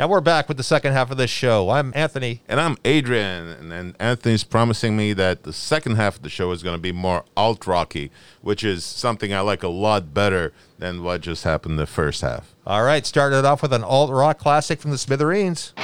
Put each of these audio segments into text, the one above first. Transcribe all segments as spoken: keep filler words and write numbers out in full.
Now we're back with the second half of this show. I'm Anthony. And I'm Adrian. And, and Anthony's promising me that the second half of the show is going to be more alt-rocky, which is something I like a lot better than what just happened the first half. All right, started off with an alt-rock classic from the Smithereens.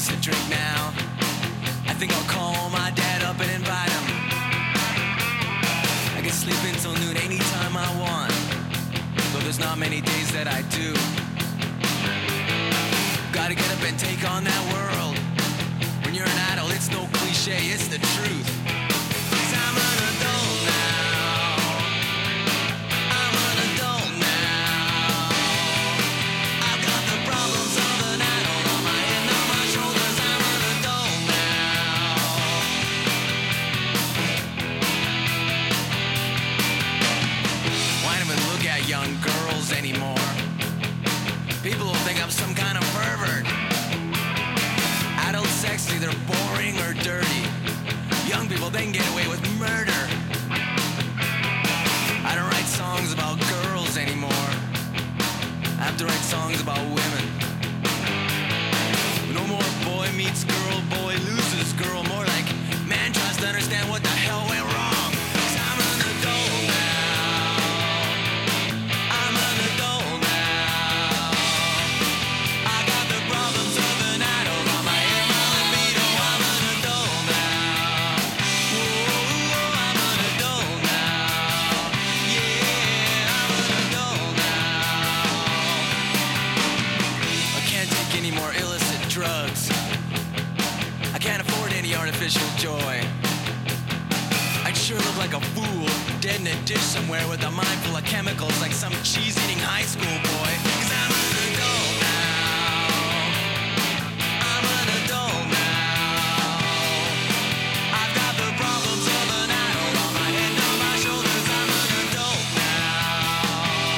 else to drink now. I think I'll call my dad up and invite him. I can sleep until noon anytime I want, though there's not many days that I do. Gotta get up and take on that world. When you're an adult, it's no cliche, it's the truth. 'Cause I'm an adult now. I'm an adult now. I've got the problems of an adult on my head and on my shoulders. I'm an adult now. Why don't we look at young girls anymore? People will think I'm some kind of pervert. Adult sex, either boring or dirty. Young people, they can get away with murder. I don't write songs about girls anymore. I have to write songs about women. No more boy meets girl, boy loses girl. More like man tries to understand what the hell went wrong. 'Cause I'm an adult now. I'm an adult now. I got the problems of an adult on my head, my libido. I'm an adult now. Whoa, I'm an adult now. Yeah, I'm an adult now. I can't take any more illicit drugs. I can't afford any artificial joy. I'd sure look like a fool, dead in a dish somewhere with a mind full of chemicals like some cheese-eating high school boy. 'Cause I'm an adult now. I'm an adult now. I've got the problems of an adult on my head and on my shoulders. I'm an adult now.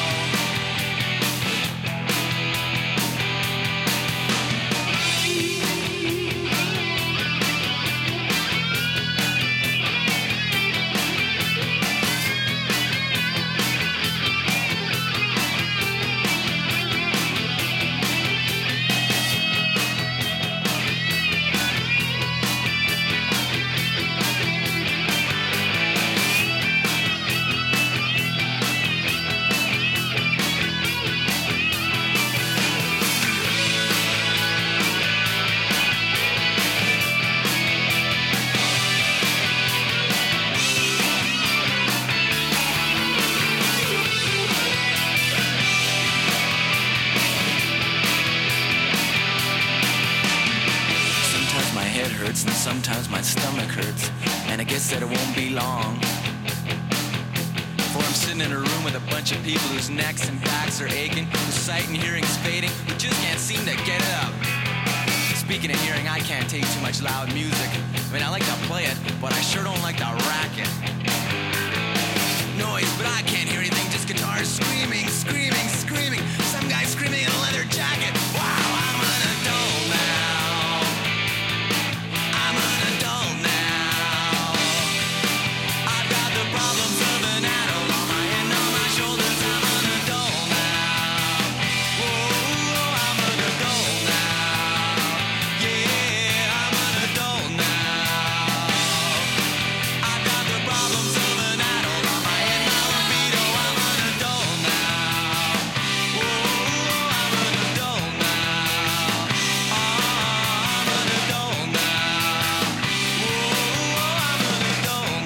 Sometimes my head hurts and sometimes my stomach hurts, and I guess that it won't be long before I'm sitting in a room with a bunch of people whose necks and backs are aching, whose sight and hearing's fading, who just can't seem to get it up. Speaking of hearing, I can't take too much loud music. I mean, I like to play it, but I sure don't like the racket. Noise, but I can't hear anything, just guitars screaming, screaming, screaming. Some guy screaming in a leather jacket. Wow, I'm an adult now. I'm an adult now. I've got the problems of an adult on my head and on my shoulders. I'm an adult now. Whoa, I'm an adult now. Yeah, I'm an adult now. I've got the problems of an adult on my head, my libido. I'm an adult now. Whoa, I'm an adult now. Oh, I'm an adult now. Whoa, I'm an adult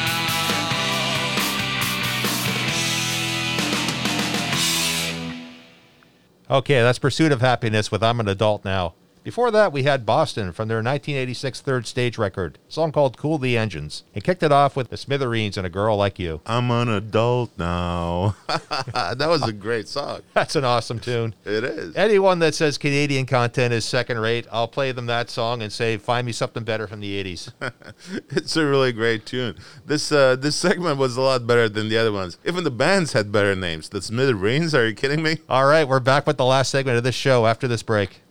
now. Okay, that's Pursuit of Happiness with I'm an Adult Now. Before that, we had Boston from their nineteen eighty-six third stage record, a song called Cool the Engines. He kicked it off with the Smithereens and A Girl Like You. I'm an adult now. That was a great song. That's an awesome tune. It is. Anyone that says Canadian content is second rate, I'll play them that song and say, find me something better from the eighties. It's a really great tune. This uh, this segment was a lot better than the other ones. Even the bands had better names. The Smithereens, are you kidding me? All right, we're back with the last segment of this show after this break.